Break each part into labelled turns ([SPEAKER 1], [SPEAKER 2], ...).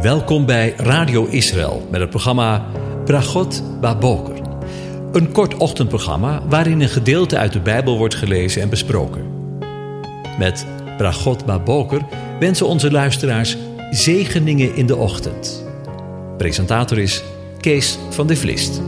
[SPEAKER 1] Welkom bij Radio Israël met het programma Bragot Baboker. Een kort ochtendprogramma waarin een gedeelte uit de Bijbel wordt gelezen en besproken. Met Bragot Baboker wensen onze luisteraars zegeningen in de ochtend. Presentator is Kees van de Vlist.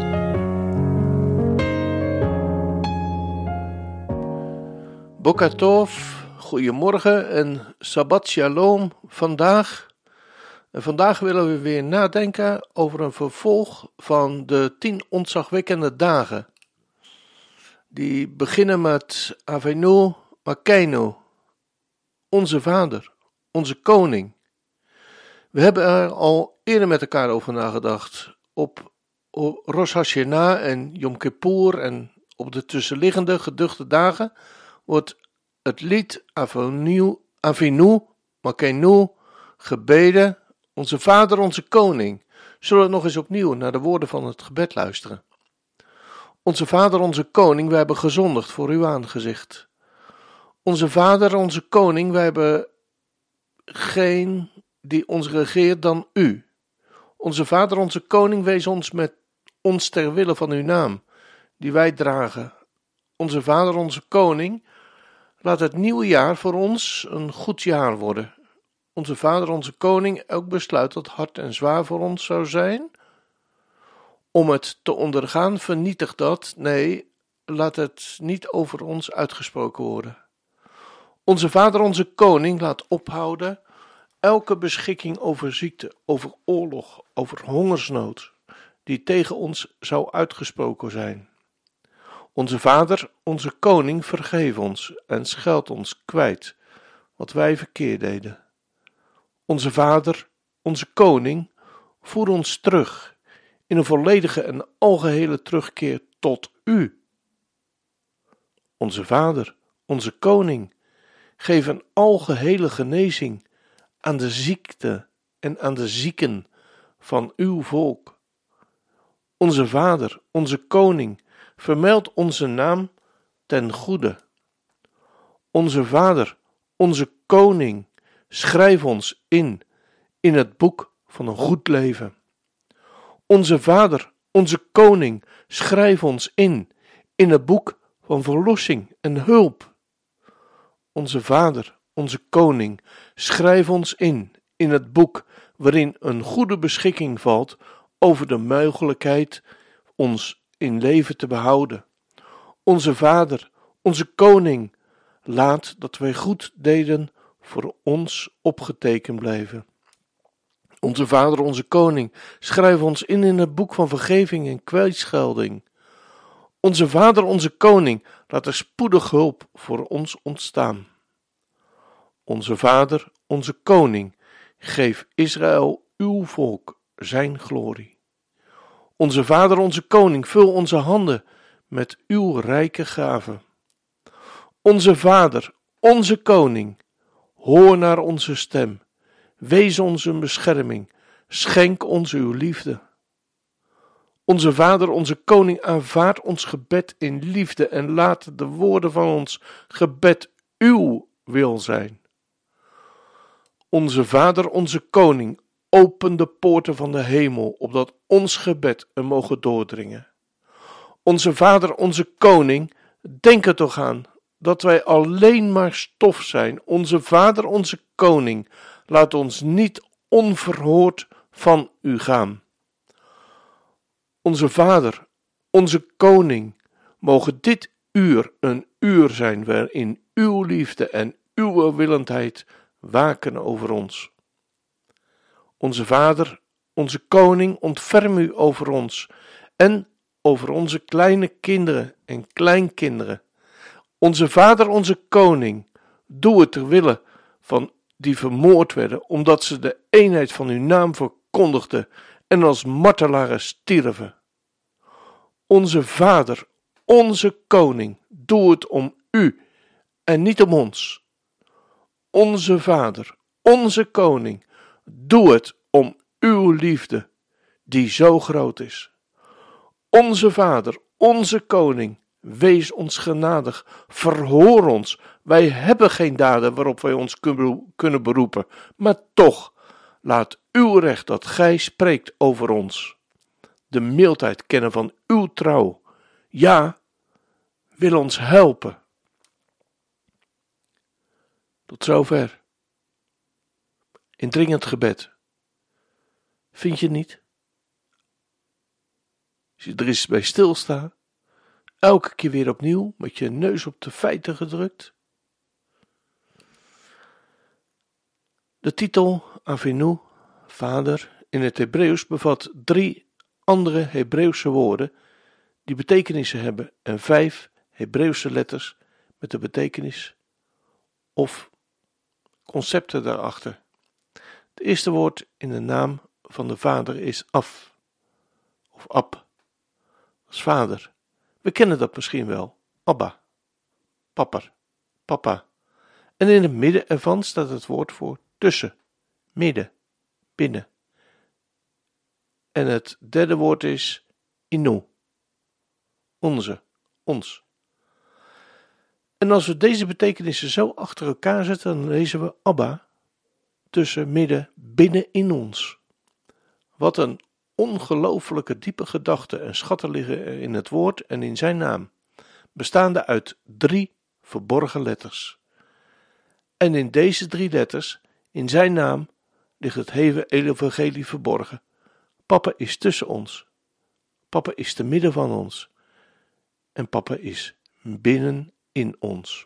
[SPEAKER 2] Boker Tov, goedemorgen en Shabbat Shalom vandaag. En vandaag willen we weer nadenken over een vervolg van de 10 ontzagwekkende dagen. Die beginnen met Avinu Malkeinu, onze Vader, onze Koning. We hebben er al eerder met elkaar over nagedacht. Op Rosh Hashanah en Yom Kippur en op de tussenliggende geduchte dagen wordt het lied Avinu Malkeinu gebeden. Onze Vader, onze Koning. Zullen we nog eens opnieuw naar de woorden van het gebed luisteren. Onze Vader, onze Koning, wij hebben gezondigd voor uw aangezicht. Onze Vader, onze Koning, wij hebben geen die ons regeert dan u. Onze Vader, onze Koning, wees ons met ons ter wille van uw naam, die wij dragen. Onze Vader, onze Koning, laat het nieuwe jaar voor ons een goed jaar worden. Onze Vader, onze Koning, elk besluit dat hard en zwaar voor ons zou zijn, om het te ondergaan, vernietig dat. Nee, laat het niet over ons uitgesproken worden. Onze Vader, onze Koning, laat ophouden elke beschikking over ziekte, over oorlog, over hongersnood, die tegen ons zou uitgesproken zijn. Onze Vader, onze Koning, vergeef ons en scheld ons kwijt wat wij verkeerd deden. Onze Vader, onze Koning, voer ons terug in een volledige en algehele terugkeer tot u. Onze Vader, onze Koning, geef een algehele genezing aan de ziekte en aan de zieken van uw volk. Onze Vader, onze Koning, vermeld onze naam ten goede. Onze Vader, onze Koning, schrijf ons in het boek van een goed leven. Onze Vader, onze Koning, schrijf ons in het boek van verlossing en hulp. Onze Vader, onze Koning, schrijf ons in het boek waarin een goede beschikking valt over de mogelijkheid ons in leven te behouden. Onze Vader, onze Koning, laat dat wij goed deden voor ons opgetekend blijven. Onze Vader, onze Koning, schrijf ons in het boek van vergeving en kwijtschelding. Onze Vader, onze Koning, laat er spoedig hulp voor ons ontstaan. Onze Vader, onze Koning, geef Israël uw volk zijn glorie. Onze Vader, onze Koning, vul onze handen met uw rijke gaven. Onze Vader, onze Koning, hoor naar onze stem, wees ons een bescherming, schenk ons uw liefde. Onze Vader, onze Koning, aanvaard ons gebed in liefde en laat de woorden van ons gebed uw wil zijn. Onze Vader, onze Koning, open de poorten van de hemel, opdat ons gebed er mogen doordringen. Onze Vader, onze Koning, denk er toch aan dat wij alleen maar stof zijn. Onze Vader, onze Koning, laat ons niet onverhoord van u gaan. Onze Vader, onze Koning, mogen dit uur een uur zijn waarin uw liefde en uw willendheid waken over ons. Onze Vader, onze Koning, ontferm u over ons en over onze kleine kinderen en kleinkinderen. Onze Vader, onze Koning, doe het ter wille van die vermoord werden, omdat ze de eenheid van uw naam verkondigden en als martelaren stierven. Onze Vader, onze Koning, doe het om u en niet om ons. Onze Vader, onze Koning, doe het om uw liefde, die zo groot is. Onze Vader, onze Koning, wees ons genadig, verhoor ons. Wij hebben geen daden waarop wij ons kunnen beroepen, maar toch, Laat uw recht dat gij spreekt over ons, de mildheid kennen van uw trouw. Ja, wil ons helpen. Tot zover. Indringend gebed. Vind je niet? Als je er eens bij stilstaat, elke keer weer opnieuw met je neus op de feiten gedrukt. De titel Avinu, Vader, in het Hebreeuws bevat 3 andere Hebreeuwse woorden die betekenissen hebben en 5 Hebreeuwse letters met de betekenis of concepten daarachter. Het eerste woord in de naam van de Vader is Af of Ab, als vader. We kennen dat misschien wel, Abba, papper, papa. En in het midden ervan staat het woord voor tussen, midden, binnen. En het derde woord is Inu, onze, ons. En als we deze betekenissen zo achter elkaar zetten, dan lezen we Abba, tussen, midden, binnen in ons. Wat een ongelooflijke diepe gedachten en schatten liggen er in het woord en in zijn naam, bestaande uit 3 verborgen letters. En in deze 3 letters, in zijn naam, ligt het hele evangelie verborgen. Papa is tussen ons. Papa is te midden van ons. En papa is binnen in ons.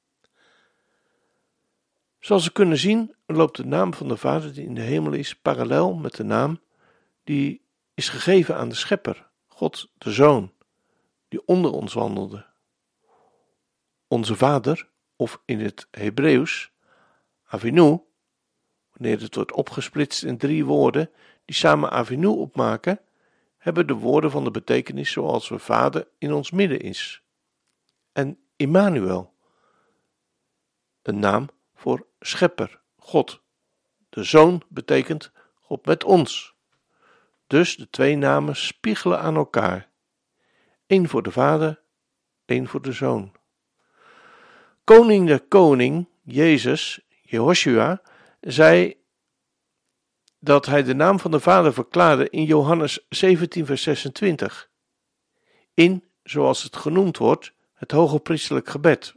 [SPEAKER 2] Zoals we kunnen zien, loopt de naam van de Vader die in de hemel is parallel met de naam die is gegeven aan de Schepper, God de Zoon, die onder ons wandelde. Onze Vader, of in het Hebreeuws, Avinu, wanneer het wordt opgesplitst in 3 woorden die samen Avinu opmaken, hebben de woorden van de betekenis zoals we Vader in ons midden is. En Immanuel, een naam voor Schepper, God. De Zoon betekent God met ons. Dus de 2 namen spiegelen aan elkaar. 1 voor de Vader, 1 voor de Zoon. Koning de koning, Jezus, Jehoshua, zei dat hij de naam van de Vader verklaarde in Johannes 17 vers 26. In, zoals het genoemd wordt, het hogepriestelijk gebed.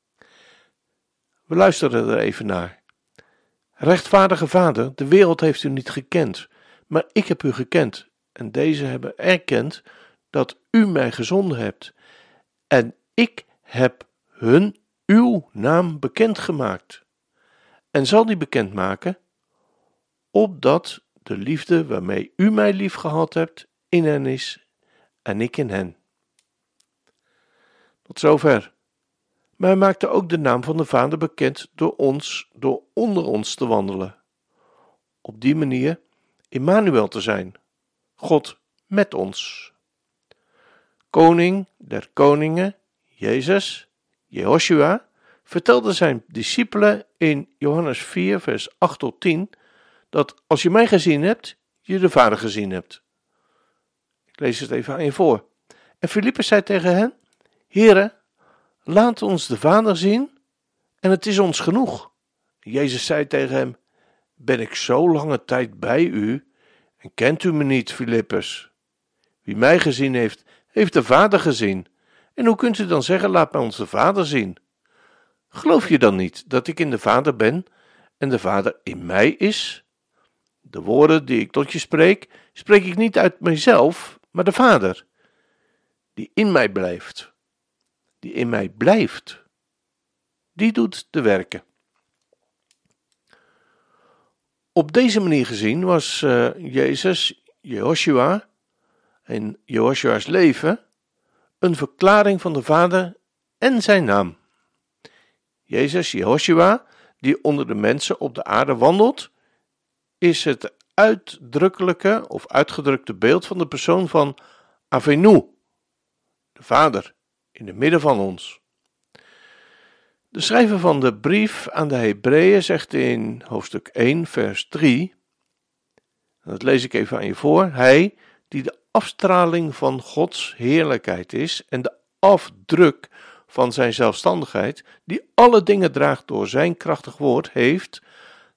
[SPEAKER 2] We luisteren er even naar. Rechtvaardige Vader, de wereld heeft u niet gekend, maar ik heb u gekend, en deze hebben erkend dat u mij gezonden hebt. En ik heb hun uw naam bekendgemaakt. En zal die bekendmaken, opdat de liefde waarmee u mij liefgehad hebt in hen is en ik in hen. Tot zover. Maar hij maakte ook de naam van de Vader bekend door onder ons te wandelen. Op die manier Immanuel te zijn, God met ons. Koning der koningen, Jezus, Jehoshua, vertelde zijn discipelen in Johannes 4 vers 8 tot 10 dat als je mij gezien hebt, je de Vader gezien hebt. Ik lees het even aan je voor. En Filippus zei tegen hen, Here, laat ons de Vader zien en het is ons genoeg. Jezus zei tegen hem, ben ik zo lange tijd bij u en kent u me niet, Filippus? Wie mij gezien heeft, heeft de Vader gezien. En hoe kunt u dan zeggen, laat mij ons de Vader zien? Geloof je dan niet dat ik in de Vader ben en de Vader in mij is? De woorden die ik tot je spreek, spreek ik niet uit mijzelf, maar de Vader, die in mij blijft. Die in mij blijft, die doet de werken. Op deze manier gezien was Jezus, Jehoshua en Jehoshua's leven een verklaring van de Vader en zijn naam. Jezus, Jehoshua, die onder de mensen op de aarde wandelt, is het uitdrukkelijke of uitgedrukte beeld van de persoon van Avinu, de Vader, in het midden van ons. De schrijver van de brief aan de Hebreeën zegt in hoofdstuk 1 vers 3, en dat lees ik even aan je voor, hij die de afstraling van Gods heerlijkheid is en de afdruk van zijn zelfstandigheid, die alle dingen draagt door zijn krachtig woord, heeft,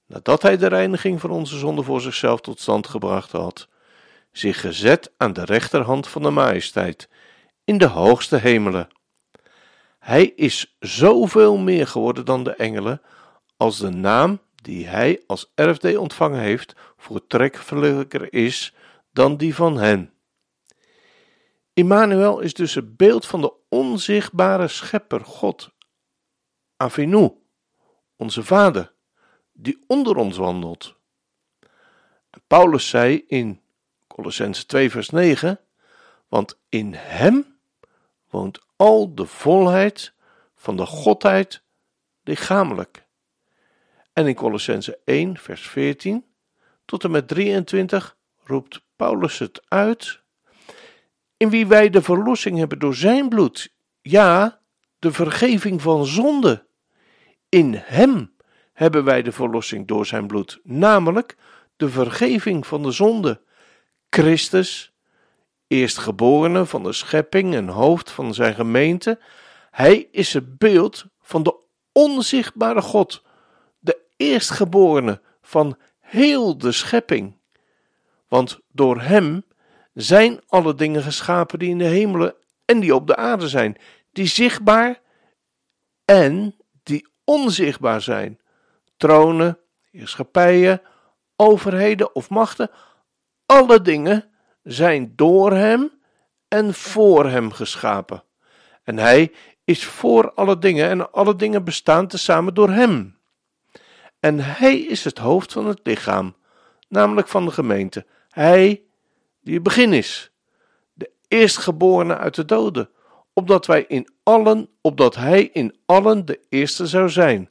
[SPEAKER 2] nadat hij de reiniging van onze zonde voor zichzelf tot stand gebracht had, zich gezet aan de rechterhand van de majesteit in de hoogste hemelen. Hij is zoveel meer geworden dan de engelen, als de naam die hij als erfdeel ontvangen heeft voortreffelijker is dan die van hen. Immanuel is dus het beeld van de onzichtbare schepper God, Avinu, onze Vader, die onder ons wandelt. Paulus zei in Kolossenzen 2 vers 9, want in hem woont al de volheid van de Godheid lichamelijk. En in Kolossenzen 1 vers 14 tot en met 23 roept Paulus het uit, in wie wij de verlossing hebben door zijn bloed, ja, de vergeving van zonde. In hem hebben wij de verlossing door zijn bloed, namelijk de vergeving van de zonde. Christus, eerstgeborene van de schepping en hoofd van zijn gemeente, hij is het beeld van de onzichtbare God, de eerstgeborene van heel de schepping. Want door hem zijn alle dingen geschapen die in de hemelen en die op de aarde zijn, die zichtbaar en die onzichtbaar zijn. Tronen, heerschappijen, overheden of machten, alle dingen zijn door hem en voor hem geschapen. En hij is voor alle dingen en alle dingen bestaan tezamen door hem. En hij is het hoofd van het lichaam, namelijk van de gemeente. Hij die het begin is, de eerstgeborene uit de doden, opdat hij in allen de eerste zou zijn.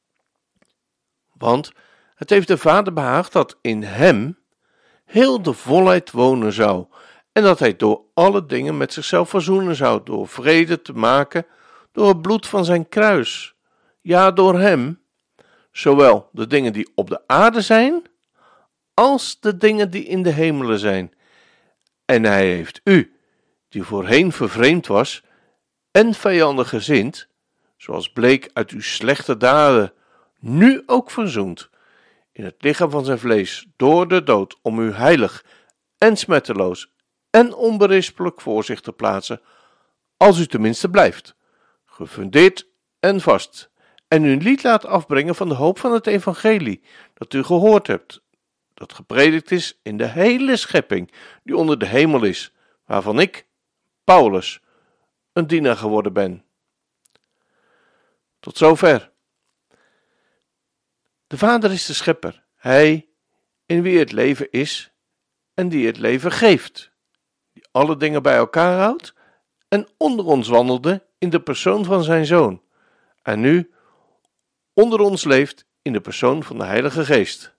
[SPEAKER 2] Want het heeft de Vader behaagd dat in hem heel de volheid wonen zou, en dat hij door alle dingen met zichzelf verzoenen zou, door vrede te maken, door het bloed van zijn kruis. Ja, door hem, zowel de dingen die op de aarde zijn, als de dingen die in de hemelen zijn. En hij heeft u, die voorheen vervreemd was en vijandig gezind, zoals bleek uit uw slechte daden, nu ook verzoend, in het lichaam van zijn vlees, door de dood, om u heilig en smetteloos en onberispelijk voor zich te plaatsen, als u tenminste blijft, gefundeerd en vast, en u niet laat afbrengen van de hoop van het evangelie, dat u gehoord hebt, dat gepredikt is in de hele schepping, die onder de hemel is, waarvan ik, Paulus, een dienaar geworden ben. Tot zover. De Vader is de schepper, hij in wie het leven is en die het leven geeft, die alle dingen bij elkaar houdt en onder ons wandelde in de persoon van zijn Zoon, en nu onder ons leeft in de persoon van de Heilige Geest.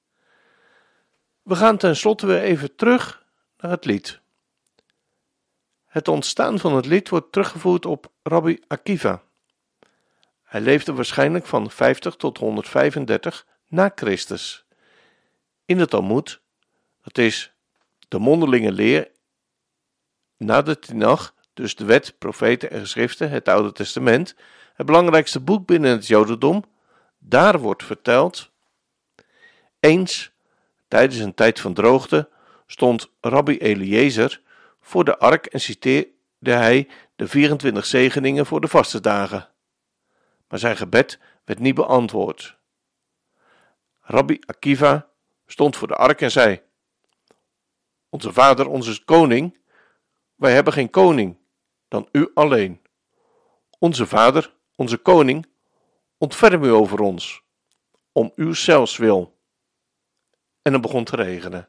[SPEAKER 2] We gaan tenslotte weer even terug naar het lied. Het ontstaan van het lied wordt teruggevoerd op Rabbi Akiva. Hij leefde waarschijnlijk van 50 tot 135 na Christus. In de Talmoed, dat is de mondelinge leer na de Tenach, dus de wet, profeten en geschriften, het Oude Testament, het belangrijkste boek binnen het Jodendom, daar wordt verteld: eens, tijdens een tijd van droogte, stond Rabbi Eliezer voor de ark en citeerde hij de 24 zegeningen voor de vastendagen. Maar zijn gebed werd niet beantwoord. Rabbi Akiva stond voor de ark en zei: Onze Vader, onze koning, wij hebben geen koning dan u alleen. Onze Vader, onze koning, ontferm u over ons, om uw zelfs wil. En het begon te regenen.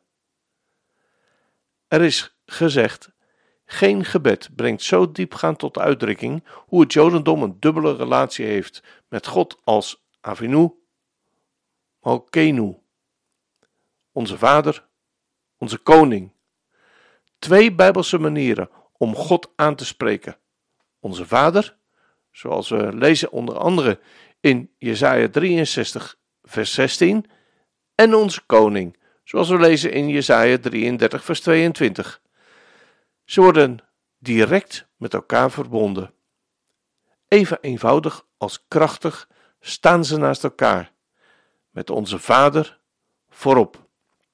[SPEAKER 2] Er is gezegd, geen gebed brengt zo diepgaand tot uitdrukking hoe het Jodendom een dubbele relatie heeft met God als Avinu, Malkeinu, onze Vader, onze Koning. Twee Bijbelse manieren om God aan te spreken. Onze Vader, zoals we lezen onder andere in Jesaja 63 vers 16, en onze Koning, zoals we lezen in Jesaja 33 vers 22. Ze worden direct met elkaar verbonden. Even eenvoudig als krachtig staan ze naast elkaar. met onze Vader voorop.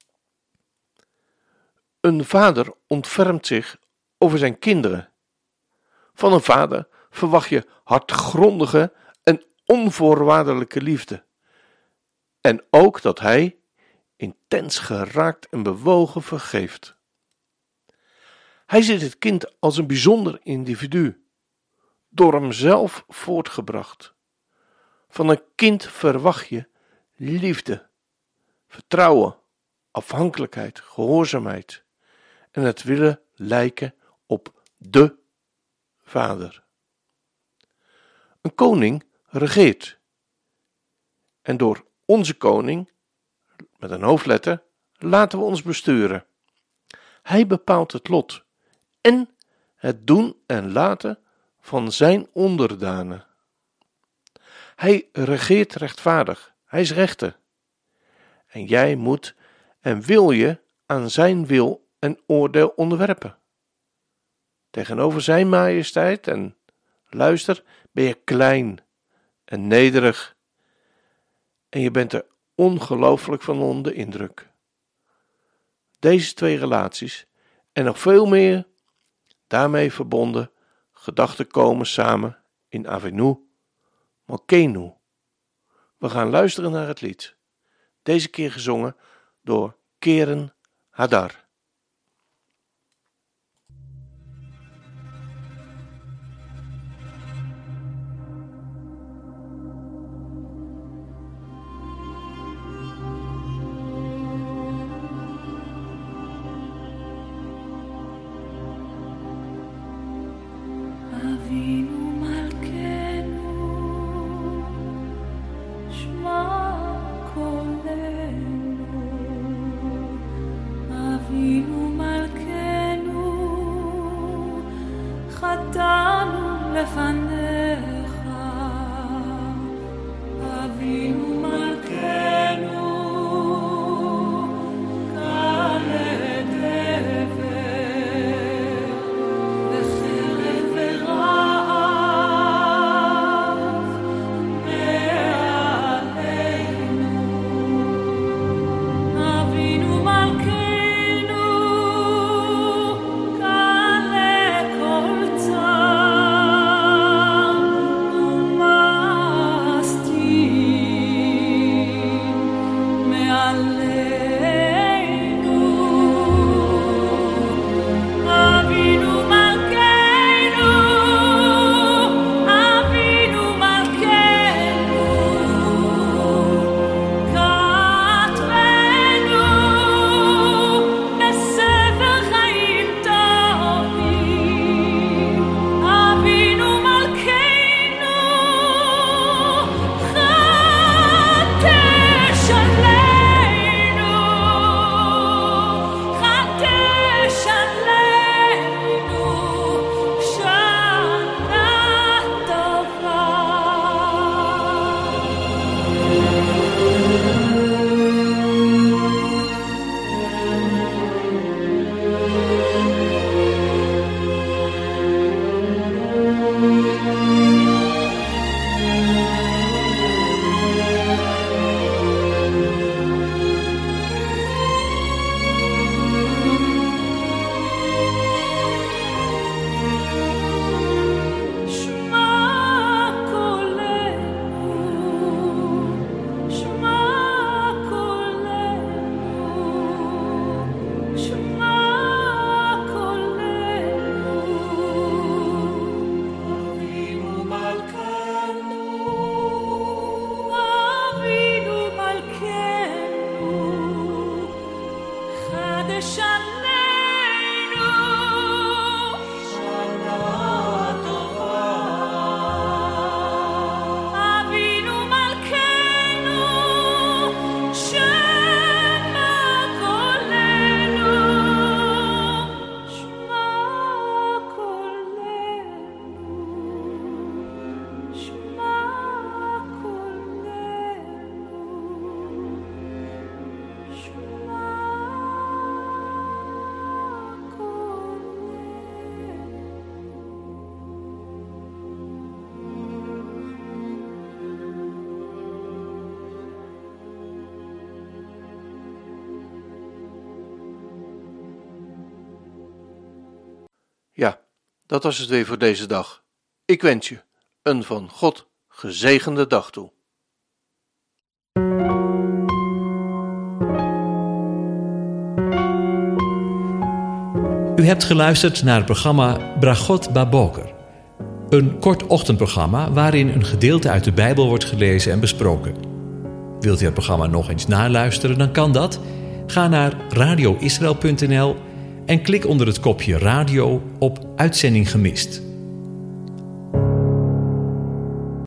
[SPEAKER 2] Een vader ontfermt zich over zijn kinderen. Van een vader verwacht je hartgrondige en onvoorwaardelijke liefde. En ook dat hij, intens geraakt en bewogen, vergeeft. Hij ziet het kind als een bijzonder individu, door hem zelf voortgebracht. Van een kind verwacht je liefde, vertrouwen, afhankelijkheid, gehoorzaamheid en het willen lijken op de Vader. Een koning regeert. En door onze koning, met een hoofdletter, laten we ons besturen. Hij bepaalt het lot en het doen en laten van zijn onderdanen. Hij regeert rechtvaardig, hij is rechter. En jij moet en wil je aan zijn wil en oordeel onderwerpen. Tegenover zijn majesteit en luister, ben je klein en nederig. En je bent er ongelooflijk van onder de indruk. Deze twee relaties en nog veel meer daarmee verbonden gedachten komen samen in Avinu Malkeinu. We gaan luisteren naar het lied. Deze keer gezongen door Keren Hadar.
[SPEAKER 3] Avinu Malkeinu, Shema kolenu. Avinu Malkeinu, Chatanu lefanecha. Avinu Malkeinu, Masti
[SPEAKER 2] Ja, dat was het weer voor deze dag. Ik wens je een van God gezegende dag toe.
[SPEAKER 1] U hebt geluisterd naar het programma Bragot Baboker. Een kort ochtendprogramma waarin een gedeelte uit de Bijbel wordt gelezen en besproken. Wilt u het programma nog eens naluisteren, dan kan dat. Ga naar radioisrael.nl en klik onder het kopje radio op Uitzending gemist.